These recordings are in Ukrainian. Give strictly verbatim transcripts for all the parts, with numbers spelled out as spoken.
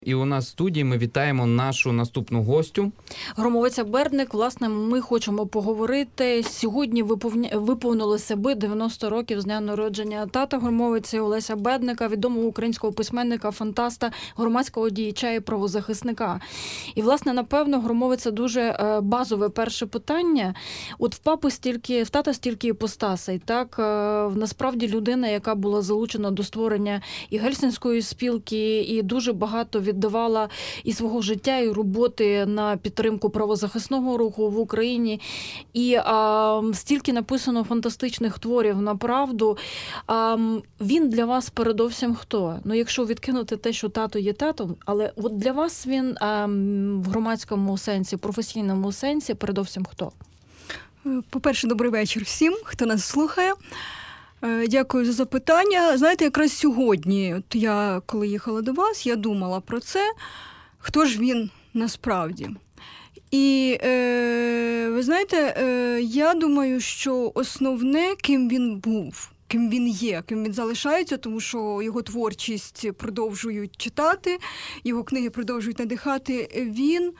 І у нас в студії ми вітаємо нашу наступну гостю. Громовиця Бердник. Власне, ми хочемо поговорити. Сьогодні виповнилося би дев'яносто років з дня народження тата Громовиці Олеся Бердника, відомого українського письменника, фантаста, громадського діяча і правозахисника. І, власне, напевно, Громовиця дуже базове перше питання. От в папи стільки, в тата стільки іпостасей, так? Насправді людина, яка була залучена до створення і Гельсінської спілки, і дуже багато віддавала і свого життя, і роботи на підтримку правозахисного руху в Україні. І а, стільки написано фантастичних творів на правду. А, він для вас передовсім хто? Ну, якщо відкинути те, що тато є татом, але от для вас він а, в громадському сенсі, професійному сенсі передовсім хто? По-перше, добрий вечір всім, хто нас слухає. Дякую за запитання. Знаєте, якраз сьогодні, от я, коли їхала до вас, я думала про це, хто ж він насправді. І, е, ви знаєте, е, я думаю, що основне, ким він був, ким він є, ким він залишається, тому що його творчість продовжують читати, його книги продовжують надихати, він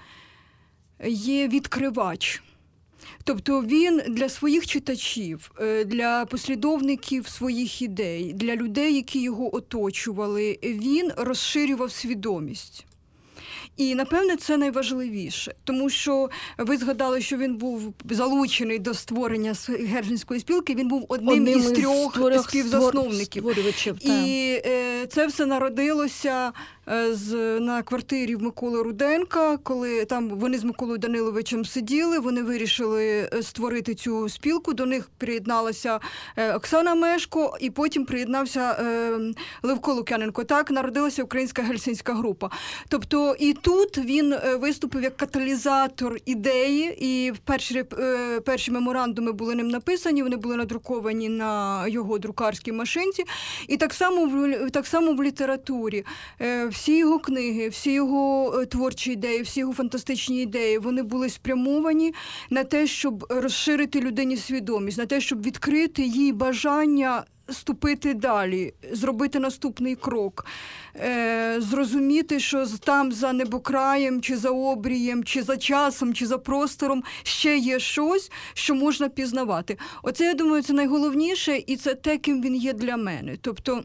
є відкривач. Тобто він для своїх читачів, для послідовників своїх ідей, для людей, які його оточували, він розширював свідомість. І, напевне, це найважливіше, тому що ви згадали, що він був залучений до створення Гельсінської спілки, він був одним, одним із трьох створих, співзасновників. І е, це все народилося з, на квартирі в Миколи Руденка, коли там вони з Миколою Даниловичем сиділи, вони вирішили створити цю спілку, до них приєдналася Оксана Мешко, і потім приєднався е, Левко Лук'яненко. Так народилася Українська Гельсінська група. Тобто і тут він виступив як каталізатор ідеї, і перші, е, перші меморандуми були ним написані, вони були надруковані на його друкарській машинці, і так само в, так само в літературі. Е, Всі його книги, всі його творчі ідеї, всі його фантастичні ідеї, вони були спрямовані на те, щоб розширити людині свідомість, на те, щоб відкрити їй бажання ступити далі, зробити наступний крок, е, зрозуміти, що там за небокраєм, чи за обрієм, чи за часом, чи за простором ще є щось, що можна пізнавати. Оце, я думаю, це найголовніше, і це те, ким він є для мене. Тобто,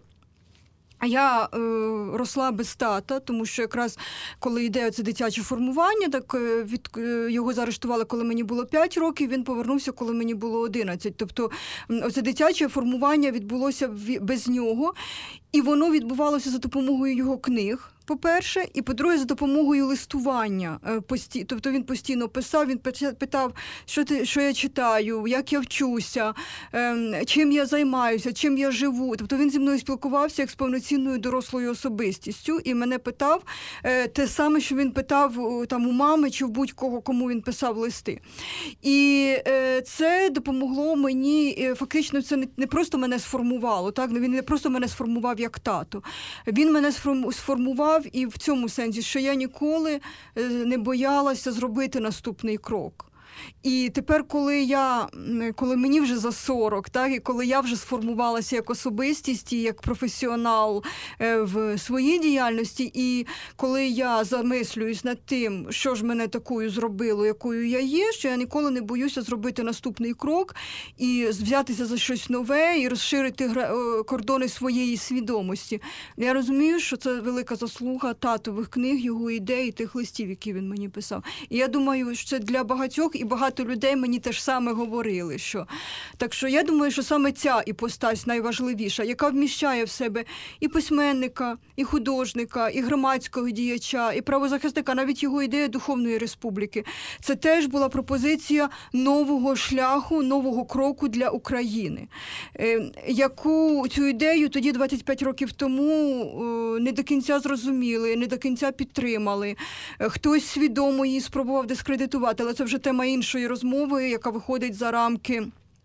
я е, росла без тата, тому що якраз коли йде це дитяче формування, так е, від, е, його заарештували, коли мені було п'ять років, він повернувся, коли мені було одинадцять. Тобто оце дитяче формування відбулося в, без нього, і воно відбувалося за допомогою його книг, по-перше, і, по-друге, за допомогою листування. Тобто він постійно писав, він питав, що, ти, що я читаю, як я вчуся, чим я займаюся, чим я живу. Тобто він зі мною спілкувався як з повноцінною дорослою особистістю і мене питав те саме, що він питав там, у мами чи в будь-кого, кому він писав листи. І це допомогло мені, фактично це не просто мене сформувало, так? Він не просто мене сформував як тато, він мене сформував і в цьому сенсі, що я ніколи не боялася зробити наступний крок. І тепер, коли я, коли мені вже за сорок, так, і коли я вже сформувалася як особистість і як професіонал в своїй діяльності, і коли я замислююсь над тим, що ж мене такою зробило, якою я є, що я ніколи не боюся зробити наступний крок і взятися за щось нове і розширити кордони своєї свідомості. Я розумію, що це велика заслуга татових книг, його ідей, тих листів, які він мені писав. І я думаю, що це для багатьох, і багато людей мені теж саме говорили. Що... Так що я думаю, що саме ця іпостась найважливіша, яка вміщає в себе і письменника, і художника, і громадського діяча, і правозахисника, навіть його ідея Духовної Республіки. Це теж була пропозиція нового шляху, нового кроку для України. Е, яку цю ідею тоді, двадцять п'ять років тому, е, не до кінця зрозуміли, не до кінця підтримали. Е, хтось свідомо її спробував дискредитувати, але це вже тема іншої розмови, яка виходить за рамки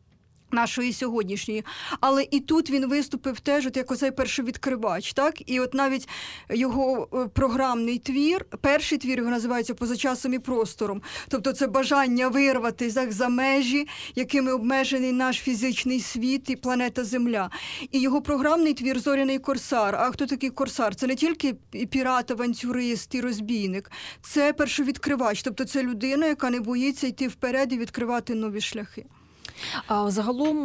нашої сьогоднішньої. Але і тут він виступив теж от як оцей першовідкривач, так? І от навіть його програмний твір, перший твір його називається «Поза часом і простором». Тобто це бажання вирватися за межі, якими обмежений наш фізичний світ і планета Земля. І його програмний твір «Зоряний корсар». А хто такий корсар? Це не тільки пірат, авантюрист і розбійник. Це першовідкривач. Тобто це людина, яка не боїться йти вперед і відкривати нові шляхи. А загалом,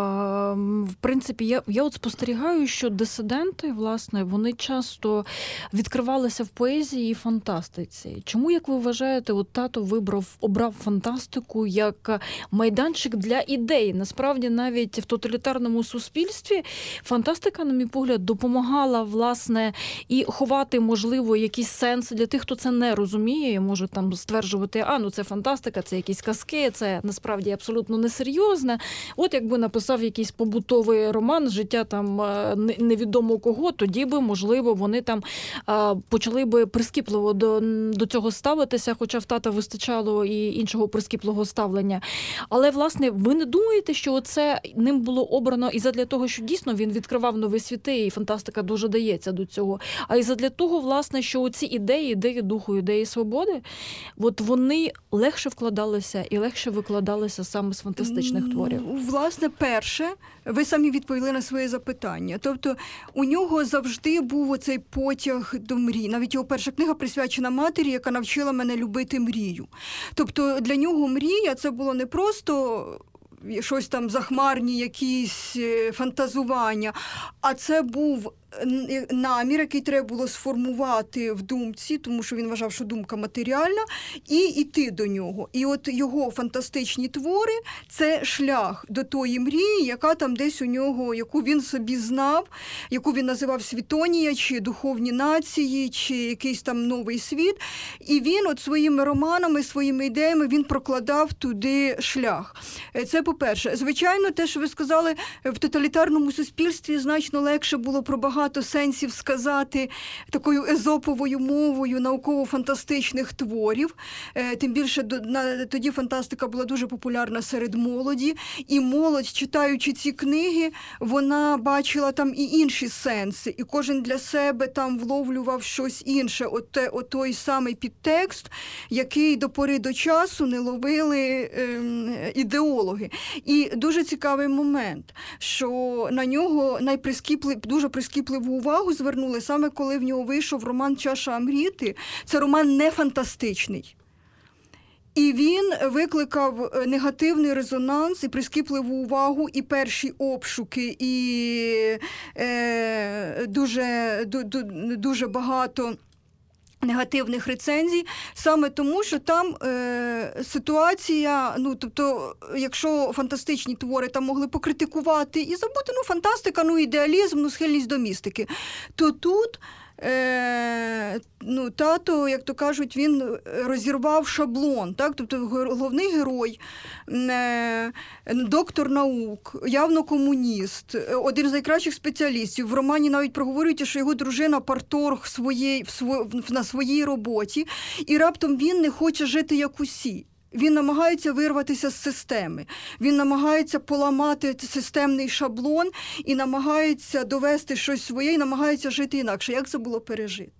а, в принципі, я, я от спостерігаю, що дисиденти, власне, вони часто відкривалися в поезії і фантастиці. Чому, як ви вважаєте, от тато вибрав, обрав фантастику як майданчик для ідей? Насправді, навіть в тоталітарному суспільстві фантастика, на мій погляд, допомагала, власне, і ховати, можливо, якісь сенси для тих, хто це не розуміє, може там стверджувати, а, ну це фантастика, це якісь казки, це насправді абсолютно несерйозно. От якби написав якийсь побутовий роман, життя там невідомо кого, тоді би, можливо, вони там почали би прискіпливо до, до цього ставитися, хоча в тата вистачало і іншого прискіпливого ставлення. Але, власне, ви не думаєте, що це ним було обрано і задля того, що дійсно він відкривав нові світи, і фантастика дуже дається до цього, а і задля того, власне, що ці ідеї, ідеї духу, ідеї свободи, от вони легше вкладалися і легше викладалися саме з фантастичних творів? Власне, перше, ви самі відповіли на своє запитання. Тобто, у нього завжди був оцей потяг до мрій. Навіть його перша книга присвячена матері, яка навчила мене любити мрію. Тобто, для нього мрія – це було не просто щось там захмарні, якісь фантазування, а це був намір, який треба було сформувати в думці, тому що він вважав, що думка матеріальна, і йти до нього. І от його фантастичні твори – це шлях до тої мрії, яка там десь у нього, яку він собі знав, яку він називав світонія, чи духовні нації, чи якийсь там новий світ. І він от своїми романами, своїми ідеями, він прокладав туди шлях. Це по-перше. Звичайно, те, що ви сказали, в тоталітарному суспільстві значно легше було про багато багато сенсів сказати такою езоповою мовою науково-фантастичних творів. Тим більше тоді фантастика була дуже популярна серед молоді. І молодь, читаючи ці книги, вона бачила там і інші сенси. І кожен для себе там вловлював щось інше. От, от той самий підтекст, який до пори до часу не ловили е, ідеологи. І дуже цікавий момент, що на нього найприскіпли, дуже прискіпливу увагу звернули саме коли в нього вийшов роман «Чаша Амріти». Це роман не фантастичний. І він викликав негативний резонанс і прискіпливу увагу, і перші обшуки, і е, дуже, ду, дуже багато негативних рецензій, саме тому, що там е, ситуація, ну, тобто, якщо фантастичні твори там могли покритикувати і забути, ну, фантастика, ну, ідеалізм, ну, схильність до містики, то тут Е, ну, тато, як то кажуть, він розірвав шаблон, так? Тобто головний герой, е, доктор наук, явно комуніст, один з найкращих спеціалістів. В романі навіть проговорюють, що його дружина парторг своєї, в сво, на своїй роботі, і раптом він не хоче жити як усі. Він намагається вирватися з системи, він намагається поламати системний шаблон і намагається довести щось своє, і намагається жити інакше. Як це було пережити?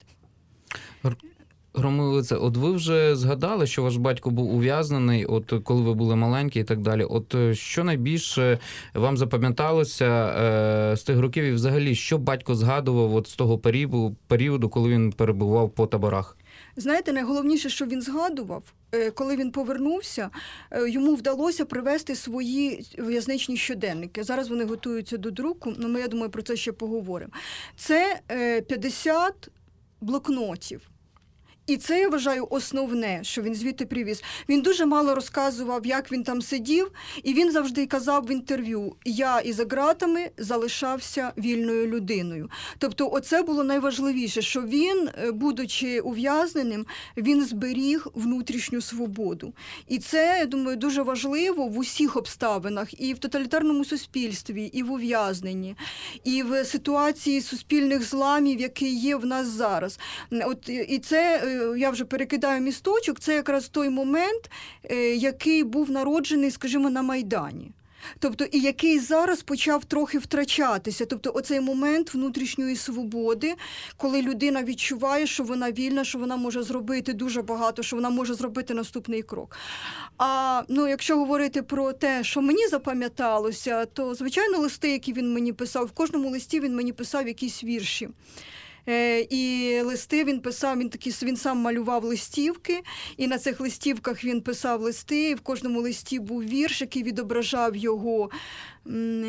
Громилице, от ви вже згадали, що ваш батько був ув'язнений, от коли ви були маленькі і так далі. От що найбільше вам запам'яталося е, з тих років і взагалі, що батько згадував от з того періоду, періоду, коли він перебував по таборах? Знаєте, найголовніше, що він згадував, коли він повернувся, йому вдалося привести свої в'язничні щоденники. Зараз вони готуються до друку, але ми, я думаю, про це ще поговоримо. Це п'ятдесят блокнотів. І це, я вважаю, основне, що він звідти привіз. Він дуже мало розказував, як він там сидів, і він завжди казав в інтерв'ю: «Я і за ґратами залишався вільною людиною». Тобто оце було найважливіше, що він, будучи ув'язненим, він зберіг внутрішню свободу. І це, я думаю, дуже важливо в усіх обставинах, і в тоталітарному суспільстві, і в ув'язненні, і в ситуації суспільних зламів, які є в нас зараз. От, і це... Я вже перекидаю місточок, це якраз той момент, який був народжений, скажімо, на Майдані. Тобто, і який зараз почав трохи втрачатися. Тобто, оцей момент внутрішньої свободи, коли людина відчуває, що вона вільна, що вона може зробити дуже багато, що вона може зробити наступний крок. А ну, якщо говорити про те, що мені запам'яталося, то, звичайно, листи, які він мені писав, в кожному листі він мені писав якісь вірші. Е, і листи він писав, він такі, він сам малював листівки, і на цих листівках він писав листи, і в кожному листі був вірш, який відображав його е,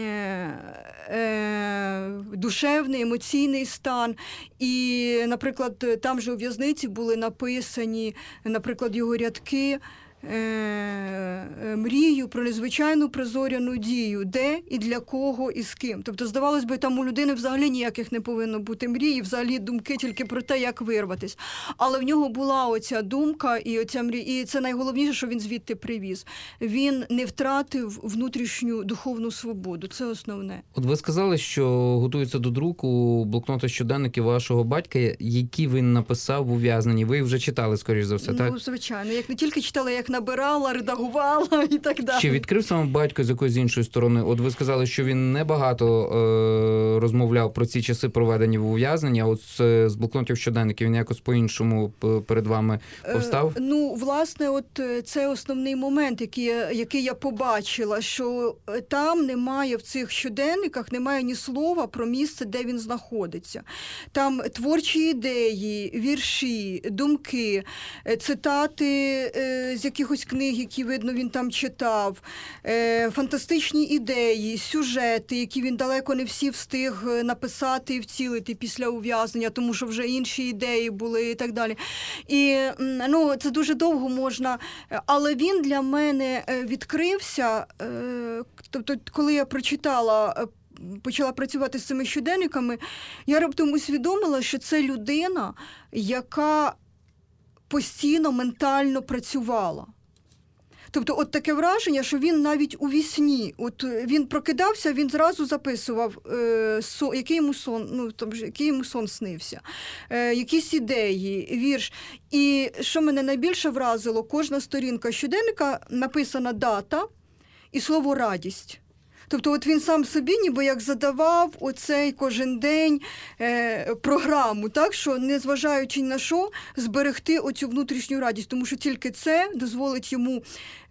е, душевний, емоційний стан. І, наприклад, там же у в'язниці були написані, наприклад, його рядки, мрію про незвичайну призоряну дію, де і для кого і з ким. Тобто, здавалось би, там у людини взагалі ніяких не повинно бути мрій, взагалі думки тільки про те, як вирватися. Але в нього була оця думка і оця мрія, і це найголовніше, що він звідти привіз. Він не втратив внутрішню духовну свободу, це основне. От ви сказали, що готується до друку блокноти щоденники вашого батька, які він написав в ув'язненні. Ви вже читали, скоріш за все, ну, так? Ну, звичайно. Як не тільки читала, як набирала, редагувала і так далі. Чи відкрив саме батько з якоїсь іншої сторони? От ви сказали, що він небагато е- розмовляв про ці часи, проведені в ув'язненні, а от з, з блокнотів щоденників він якось по-іншому перед вами повстав? Е, ну, власне, от це основний момент, який я, який я побачила, що там немає в цих щоденниках, немає ні слова про місце, де він знаходиться. Там творчі ідеї, вірші, думки, цитати е, з якихось книг, які, видно, він там читав, е, фантастичні ідеї, сюжети, які він далеко не всі встиг написати і вцілити після ув'язнення, тому що вже інші ідеї були і так далі. І, ну, це дуже довго можна, але він для мене відкрився, е, тобто, коли я прочитала, почала працювати з цими щоденниками, я раптом усвідомила, що це людина, яка постійно ментально працювала. Тобто, от таке враження, що він навіть у вісні, от він прокидався, він зразу записував, е, со, який йому сон, ну, там, який йому сон снився, е, якісь ідеї, вірш. І що мене найбільше вразило, кожна сторінка щоденника написана дата і слово «радість». Тобто от він сам собі ніби як задавав оцей кожен день е, програму, так, що незважаючи ні на що, зберегти оцю внутрішню радість, тому що тільки це дозволить йому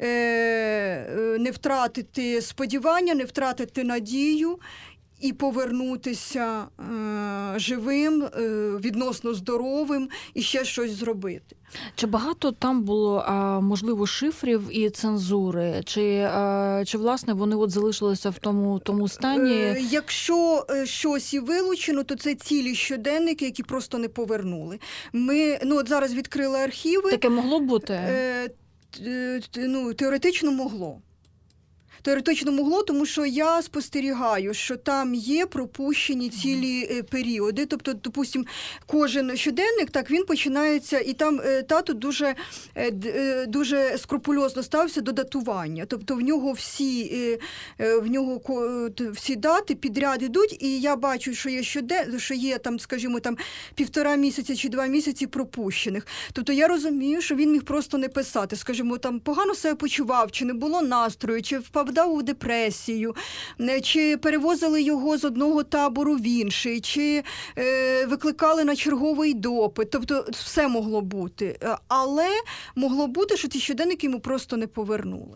е, не втратити сподівання, не втратити надію і повернутися е, живим, е, відносно здоровим і ще щось зробити. Чи багато там було, а, можливо, шифрів і цензури? Чи, а, чи власне, вони от залишилися в тому, тому стані? Е, якщо щось і вилучено, то це цілі щоденники, які просто не повернули. Ми, ну, от зараз відкрили архіви. Таке могло бути? Е, е, ну, теоретично могло. Теоретично могло, тому що я спостерігаю, що там є пропущені цілі періоди. Тобто, допустим, кожен щоденник, так, він починається, і там тато дуже, дуже скрупульозно ставився до датування. Тобто, в нього всі, в нього всі дати підряд ідуть, і я бачу, що є щоден, що є там, скажімо, там півтора місяця чи два місяці пропущених. Тобто, я розумію, що він міг просто не писати. Скажімо, там погано себе почував, чи не було настрою, чи впав впадав у депресію, чи перевозили його з одного табору в інший, чи е, викликали на черговий допит. Тобто все могло бути. Але могло бути, що ці щоденники йому просто не повернули.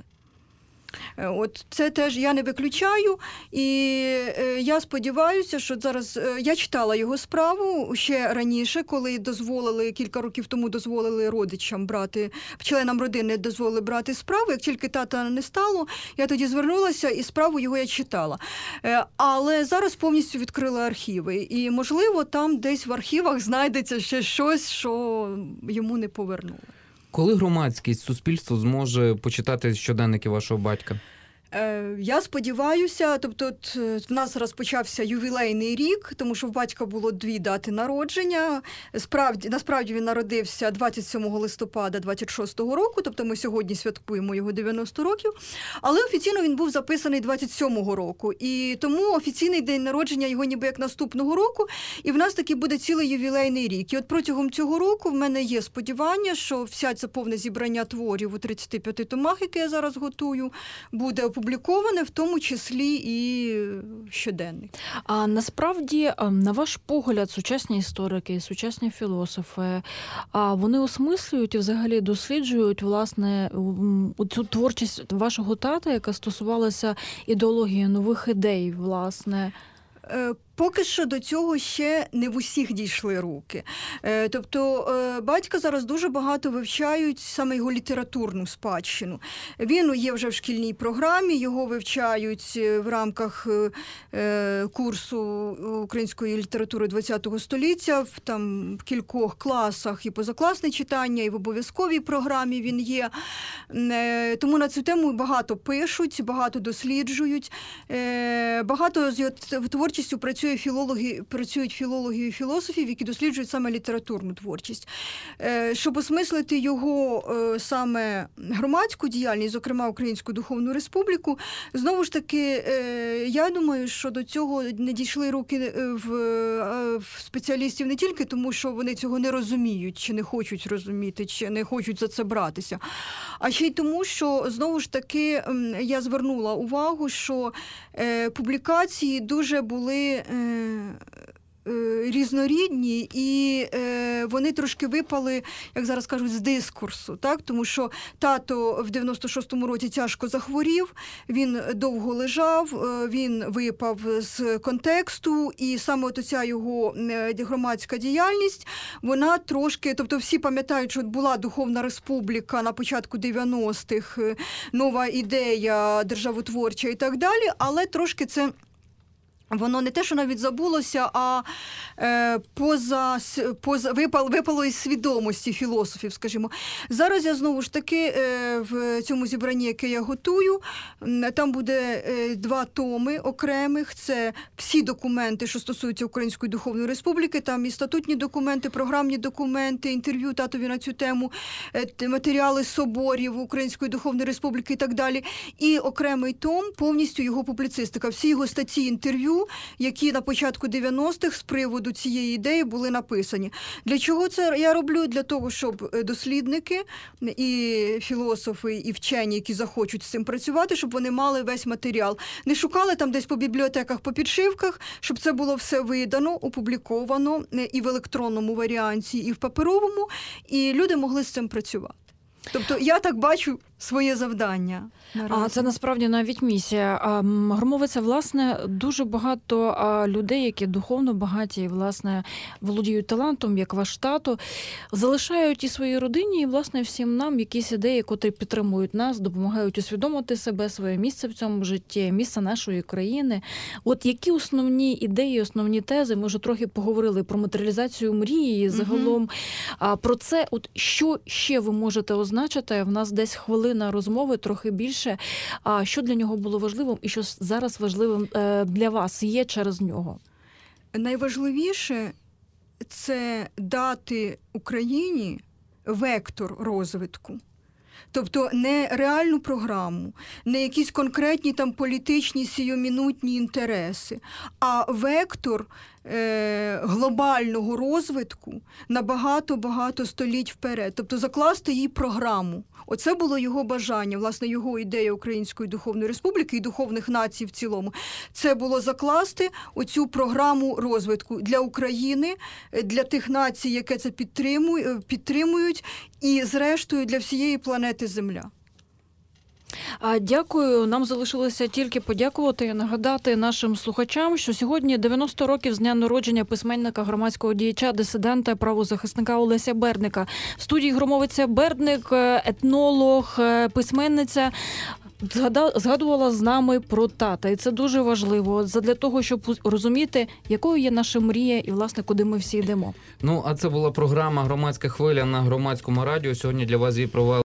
От це теж я не виключаю, і е, я сподіваюся, що зараз е, я читала його справу ще раніше, коли дозволили, кілька років тому дозволили родичам брати, членам родини дозволили брати справу. Як тільки тата не стало, я тоді звернулася і справу його я читала. Е, але зараз повністю відкрили архіви, і, можливо, там десь в архівах знайдеться ще щось, що йому не повернули. Коли громадськість, суспільство зможе почитати щоденники вашого батька? Я сподіваюся, тобто от, в нас розпочався ювілейний рік, тому що в батька було дві дати народження. Справді, насправді він народився двадцять сьомого листопада двадцять шостого року, тобто ми сьогодні святкуємо його дев'яносто років, але офіційно він був записаний двадцять сьомого року, і тому офіційний день народження його ніби як наступного року, і в нас таки буде цілий ювілейний рік. І от протягом цього року в мене є сподівання, що вся це повне зібрання творів у тридцяти п'яти томах, яке я зараз готую, буде опубліковане, в тому числі і щоденник. А насправді, на ваш погляд, сучасні історики, сучасні філософи, а вони осмислюють і взагалі досліджують, власне, цю творчість вашого тата, яка стосувалася ідеології нових ідей, власне? Поки що до цього ще не в усіх дійшли руки. Тобто батька зараз дуже багато вивчають саме його літературну спадщину. Він є вже в шкільній програмі, його вивчають в рамках курсу української літератури ХХ століття, в, там, в кількох класах і позакласне читання, і в обов'язковій програмі він є. Тому на цю тему багато пишуть, багато досліджують, багато з його творчістю працює Філологи, працюють філологи і філософів, які досліджують саме літературну творчість. Щоб осмислити його саме громадську діяльність, зокрема Українську Духовну Республіку, знову ж таки, я думаю, що до цього не дійшли руки в, в спеціалістів не тільки тому, що вони цього не розуміють, чи не хочуть розуміти, чи не хочуть за це братися, а ще й тому, що, знову ж таки, я звернула увагу, що публікації дуже були різнорідні, і вони трошки випали, як зараз кажуть, з дискурсу, так? Тому що тато в дев'яносто шостому році тяжко захворів, він довго лежав, він випав з контексту, і саме от ця його громадська діяльність, вона трошки, тобто всі пам'ятають, що була Духовна Республіка на початку дев'яностих, нова ідея державотворча і так далі, але трошки це воно не те, що навіть забулося, а е, поза, поза, випало, випало із свідомості філософів, скажімо. Зараз я знову ж таки е, в цьому зібранні, яке я готую, там буде е, два томи окремих. Це всі документи, що стосуються Української Духовної Республіки, там і статутні документи, програмні документи, інтерв'ю татові на цю тему, е, матеріали соборів Української Духовної Республіки і так далі. І окремий том, повністю його публіцистика. Всі його статті, інтерв'ю, які на початку дев'яностих з приводу цієї ідеї були написані. Для чого це я роблю? Для того, щоб дослідники і філософи, і вчені, які захочуть з цим працювати, щоб вони мали весь матеріал. Не шукали там десь по бібліотеках, по підшивках, щоб це було все видано, опубліковано і в електронному варіанті, і в паперовому, і люди могли з цим працювати. Тобто я так бачу своє завдання. А це насправді навіть місія. Громовиця, власне, дуже багато людей, які духовно багаті, і, власне, володіють талантом, як ваш тато, залишають і своїй родині, і, власне, всім нам якісь ідеї, котрі підтримують нас, допомагають усвідомити себе, своє місце в цьому житті, місце нашої країни. От які основні ідеї, основні тези, ми вже трохи поговорили про матеріалізацію мрії, загалом, mm-hmm. про це, от що ще ви можете означити? В нас десь хвилина на розмови, трохи більше. А що для нього було важливим і що зараз важливим для вас є через нього? Найважливіше – це дати Україні вектор розвитку. Тобто не реальну програму, не якісь конкретні там політичні сіомінутні інтереси, а вектор е- глобального розвитку на багато-багато століть вперед. Тобто закласти їй програму. Оце було його бажання, власне, його ідея Української Духовної Республіки і духовних націй в цілому. Це було закласти оцю програму розвитку для України, для тих націй, які це підтримують, і, зрештою, для всієї планети Земля. Дякую. Нам залишилося тільки подякувати і нагадати нашим слухачам, що сьогодні дев'яносто років з дня народження письменника, громадського діяча, дисидента, правозахисника Олеся Бердника. В студії Громовиця Бердник, етнолог, письменниця, згадувала з нами про тата. І це дуже важливо для того, щоб розуміти, якою є наша мрія і, власне, куди ми всі йдемо. Ну, а це була програма «Громадська хвиля» на Громадському радіо. Сьогодні для вас її провели